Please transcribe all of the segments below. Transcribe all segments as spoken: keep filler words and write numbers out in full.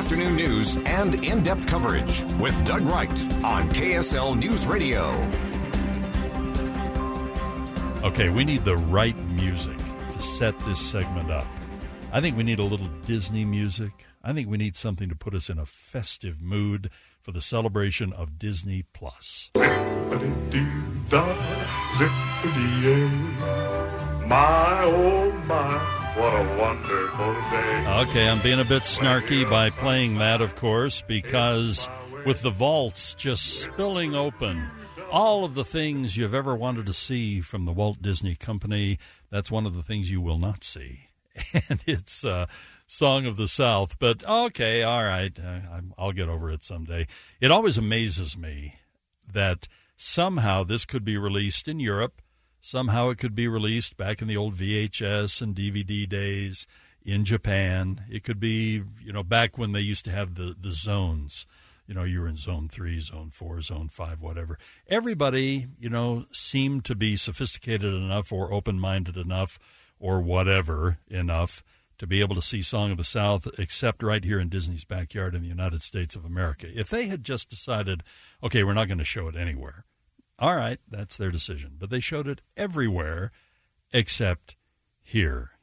afternoon news and in-depth coverage with Doug Wright on K S L News Radio. Okay, we need the right music to set this segment up. I think we need a little Disney music. I think we need something to put us in a festive mood for the celebration of Disney Plus. Zippity-doo-dah, zippity-yay. My, oh my, what a wonderful day. Okay, I'm being a bit snarky by playing that, of course, because with the vaults just spilling open, all of the things you've ever wanted to see from the Walt Disney Company, that's one of the things you will not see. And it's uh, Song of the South. But, okay, all right, uh, I'll get over it someday. It always amazes me that somehow this could be released in Europe. Somehow it could be released back in the old V H S and D V D days in Japan. It could be, you know, back when they used to have the, the zones. You know, you were in zone three, zone four, zone five, whatever. Everybody, you know, seemed to be sophisticated enough or open-minded enough or whatever enough to be able to see Song of the South, except right here in Disney's backyard in the United States of America. If they had just decided, okay, we're not going to show it anywhere, all right, that's their decision. But they showed it everywhere except here.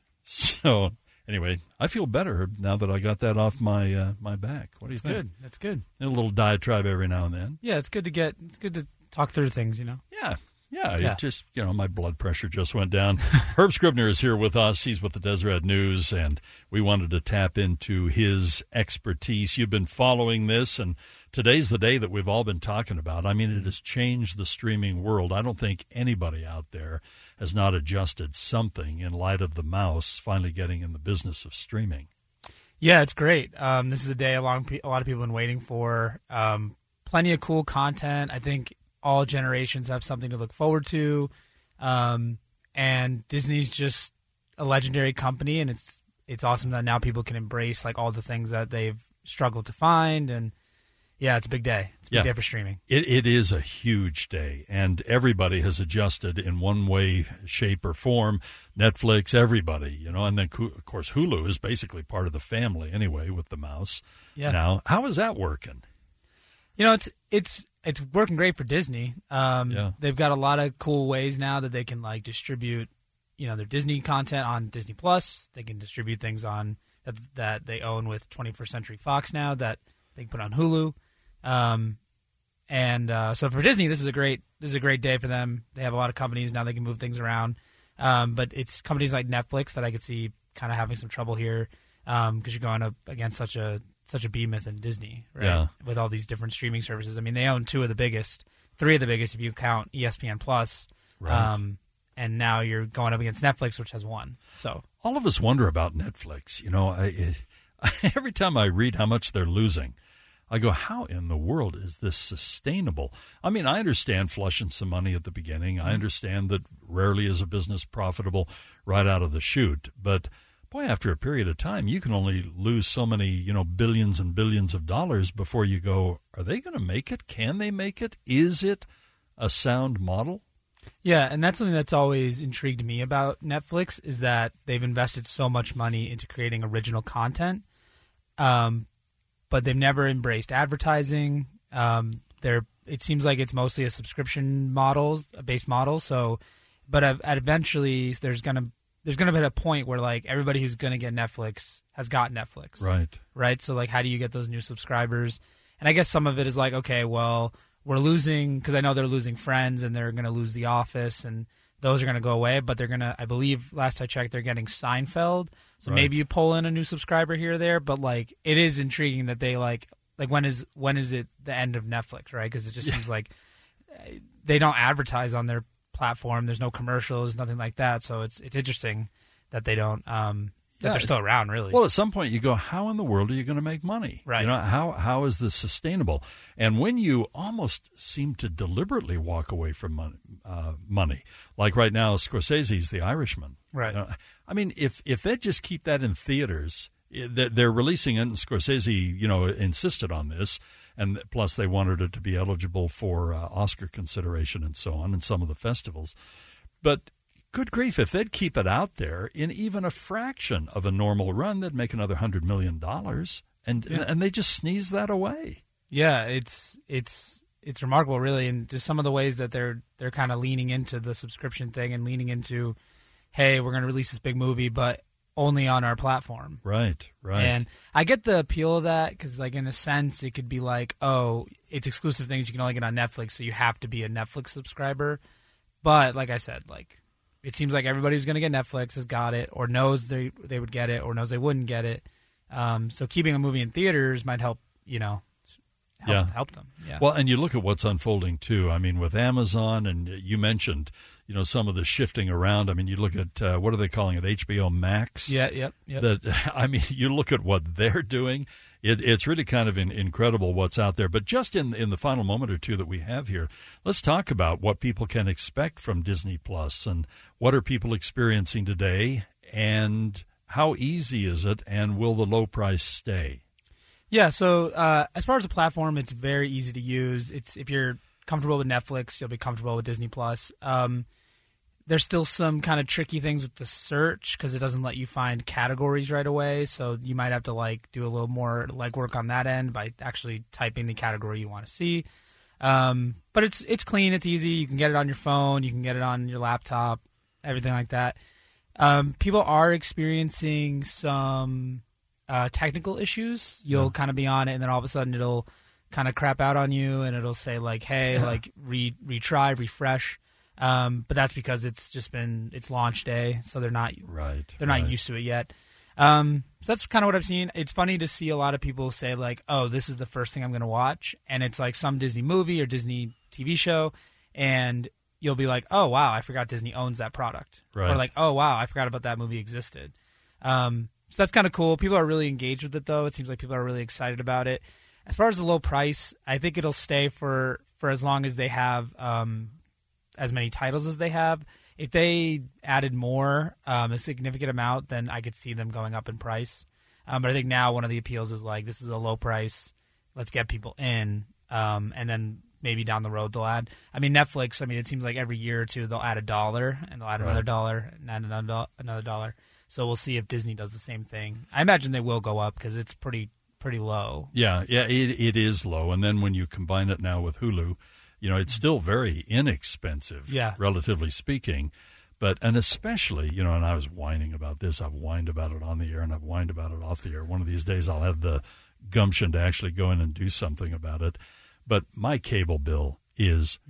So anyway, I feel better now that I got that off my uh, my back. What do you That's think? good. That's good. A little diatribe every now and then. Yeah, it's good to get. It's good to talk through things. You know. Yeah. Yeah, Yeah. it just, you know, my blood pressure just went down. Herb Scribner is here with us. He's with the Deseret News, and we wanted to tap into his expertise. You've been following this, and today's the day that we've all been talking about. I mean, it has changed the streaming world. I don't think anybody out there has not adjusted something in light of the mouse finally getting in the business of streaming. Yeah, it's great. Um, this is a day a, long, a lot of people have been waiting for. Um, plenty of cool content. I think all generations have something to look forward to. Um, and Disney's just a legendary company, and it's it's awesome that now people can embrace like all the things that they've struggled to find. And yeah, it's a big day. It's a big Yeah. day for streaming. It, it is a huge day, and everybody has adjusted in one way, shape, or form. Netflix, everybody, you know, and then, of course, Hulu is basically part of the family anyway with the mouse. Yeah. Now, how is that working? You know, it's it's it's working great for Disney. Um, Yeah. They've got a lot of cool ways now that they can like distribute, you know, their Disney content on Disney Plus. They can distribute things on that that they own with twenty-first Century Fox now that they can put on Hulu. Um, and uh, so for Disney, this is a great this is a great day for them. They have a lot of companies now; they can move things around. Um, but it's companies like Netflix that I could see kind of having some trouble here because um, you're going up against such a such a behemoth in Disney, right? Yeah. With all these different streaming services. I mean, they own two of the biggest, three of the biggest if you count E S P N Plus. Right. Um, and now you're going up against Netflix, which has one. So All of us wonder about Netflix. You know, I, it, every time I read how much they're losing, I go, how in the world is this sustainable? I mean, I understand flushing some money at the beginning. I understand that rarely is a business profitable right out of the chute. But, boy, after a period of time, you can only lose so many, you know, billions and billions of dollars before you go, are they going to make it? Can they make it? Is it a sound model? yeah, and that's something that's always intrigued me about Netflix is that they've invested so much money into creating original content. Um, but they've never embraced advertising. Um, they're it seems like it's mostly a subscription models, a base model. So, but uh, eventually there's gonna there's gonna be a point where like everybody who's gonna get Netflix has got Netflix, Right. right? So like, how do you get those new subscribers? And I guess some of it is like, okay, well, we're losing because I know they're losing Friends and they're gonna lose The Office and those are gonna go away. But they're gonna, I believe, last I checked, they're getting Seinfeld. So Right. maybe you pull in a new subscriber here or there, but like it is intriguing that they like like when is when is it the end of Netflix, right? Because it just Yeah. seems like uh, they don't advertise on their platform. There's no commercials, nothing like that. So it's it's interesting that they don't um, that Yeah. they're still around, really. Well, at some point you go, how in the world are you going to make money? Right. You know, how how is this sustainable? And when you almost seem to deliberately walk away from money, uh, money like right now, Scorsese's The Irishman. Right. Uh, I mean, if if they just keep that in theaters, they're, they're releasing it, and Scorsese, you know, insisted on this, and plus they wanted it to be eligible for uh, Oscar consideration and so on in some of the festivals. But good grief, if they'd keep it out there in even a fraction of a normal run, they'd make another one hundred million dollars. and Yeah. and they just sneeze that away. Yeah, it's it's it's remarkable, really, and just some of the ways that they're they're kind of leaning into the subscription thing and leaning into, hey, we're going to release this big movie, but only on our platform. Right, right. And I get the appeal of that because, like, in a sense, it could be like, oh, it's exclusive things you can only get on Netflix, so you have to be a Netflix subscriber. But like I said, like, it seems like everybody who's going to get Netflix has got it, or knows they they would get it, or knows they wouldn't get it. Um, so keeping a movie in theaters might help, you know, help, Yeah. help them. Yeah. Well, and you look at what's unfolding too. I mean, with Amazon, and you mentioned, you know, some of the shifting around. I mean, you look at uh, what are they calling it, H B O Max? Yeah, yep, yep. That I mean, you look at what they're doing. It, it's really kind of in, incredible what's out there. But just in in the final moment or two that we have here, let's talk about what people can expect from Disney Plus, and what are people experiencing today, and how easy is it, and will the low price stay? Yeah, so uh, as far as the platform, it's very easy to use. It's if you're comfortable with Netflix, you'll be comfortable with Disney Plus. Um, there's still some kind of tricky things with the search because it doesn't let you find categories right away. So you might have to like do a little more legwork on that end by actually typing the category you want to see. Um, but it's it's clean, it's easy. You can get it on your phone, you can get it on your laptop, everything like that. Um, people are experiencing some uh, technical issues. You'll Yeah. kind of be on it, and then all of a sudden it'll kind of crap out on you, and it'll say like, "Hey, Yeah. like re retry, refresh." Um, but that's because it's just been it's launch day, so they're not Right. they're not right. used to it yet. Um, so that's kind of what I've seen. It's funny to see a lot of people say like, "Oh, this is the first thing I'm going to watch," and it's like some Disney movie or Disney T V show, and you'll be like, "Oh, wow, I forgot Disney owns that product," Right. or like, "Oh, wow, I forgot about that movie existed." Um, so that's kind of cool. People are really engaged with it, though. It seems like people are really excited about it. As far as the low price, I think it'll stay for for as long as they have um, as many titles as they have. If they added more, um, a significant amount, then I could see them going up in price. Um, but I think now one of the appeals is like, this is a low price. Let's get people in. Um, and then maybe down the road they'll add. I mean, Netflix, I mean, it seems like every year or two they'll add a dollar, and they'll add Right. another dollar, and add another, do- another dollar. So we'll see if Disney does the same thing. I imagine they will go up because it's pretty pretty low. Yeah, yeah, it it is low, and then when you combine it now with Hulu, you know, it's still very inexpensive, Yeah. relatively speaking. But and especially, you know, and I was whining about this. I've whined about it on the air, and I've whined about it off the air. One of these days, I'll have the gumption to actually go in and do something about it. But my cable bill is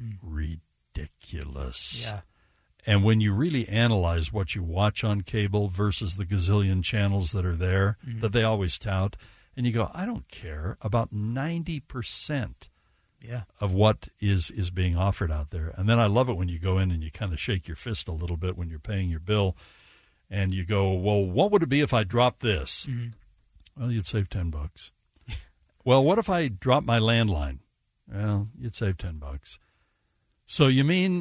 ridiculous. Yeah. And when you really analyze what you watch on cable versus the gazillion channels that are there Mm-hmm. that they always tout, and you go, I don't care about ninety percent Yeah. of what is, is being offered out there. And then I love it when you go in and you kind of shake your fist a little bit when you're paying your bill, and you go, well, what would it be if I dropped this? Mhm. Well, you'd save ten bucks. Well, what if I dropped my landline? Well, you'd save ten bucks. So you mean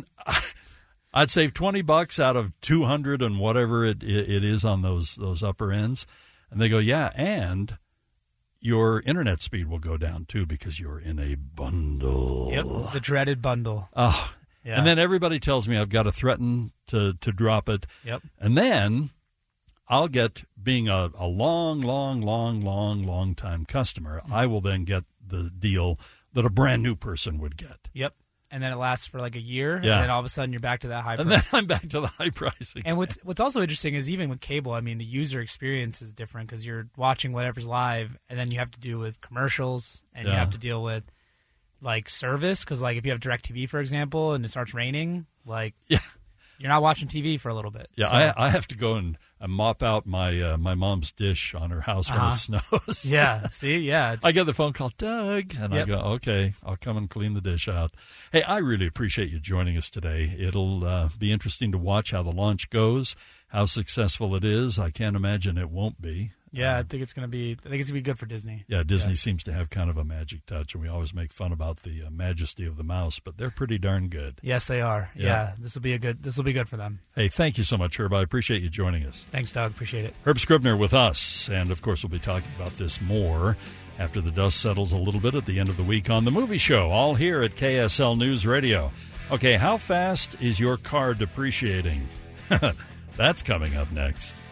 I'd save twenty bucks out of two hundred and whatever it, it, it is on those, those upper ends? And they go, yeah, and your internet speed will go down too because you're in a bundle. Yep. The dreaded bundle. Oh, Yeah. and then everybody tells me I've got to threaten to, to drop it. Yep. And then I'll get, being a, a long, long, long, long, long time customer, Mm-hmm. I will then get the deal that a brand new person would get. Yep. And then it lasts for like a year, Yeah. and then all of a sudden you're back to that high And price. then I'm back to the high price again. And what's what's also interesting is even with cable, I mean, the user experience is different because you're watching whatever's live, and then you have to deal with commercials, and you Yeah. have to deal with like service because like if you have DirecTV, for example, and it starts raining, like Yeah. you're not watching T V for a little bit. Yeah, So- I, I have to go and uh, mop out my uh, my mom's dish on her house when Uh-huh. it snows. yeah. See, yeah, it's, I get the phone call, Doug, and I Yep. go, okay, I'll come and clean the dish out. Hey, I really appreciate you joining us today. It'll uh, be interesting to watch how the launch goes, how successful it is. I can't imagine it won't be. yeah. I think it's gonna be. I think it's gonna be good for Disney. Yeah, Disney Yeah. seems to have kind of a magic touch, and we always make fun about the uh, majesty of the mouse, but they're pretty darn good. Yes, they are. Yeah. Yeah, this will be a good. This will be good for them. Hey, thank you so much, Herb. I appreciate you joining us. Thanks, Doug. Appreciate it. Herb Scribner with us, and of course we'll be talking about this more after the dust settles a little bit at the end of the week on The Movie Show, all here at K S L News Radio. Okay, how fast is your car depreciating? That's coming up next.